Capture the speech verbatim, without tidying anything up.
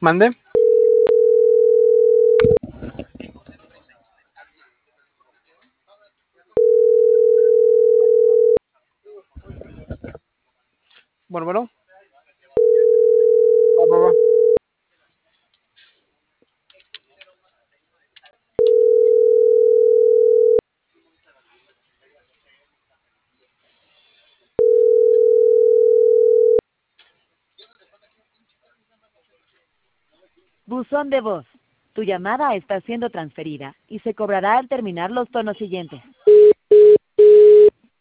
¿Mande? Bueno, bueno. Va, va, va. Buzón de voz. Tu llamada está siendo transferida y se cobrará al terminar los tonos siguientes.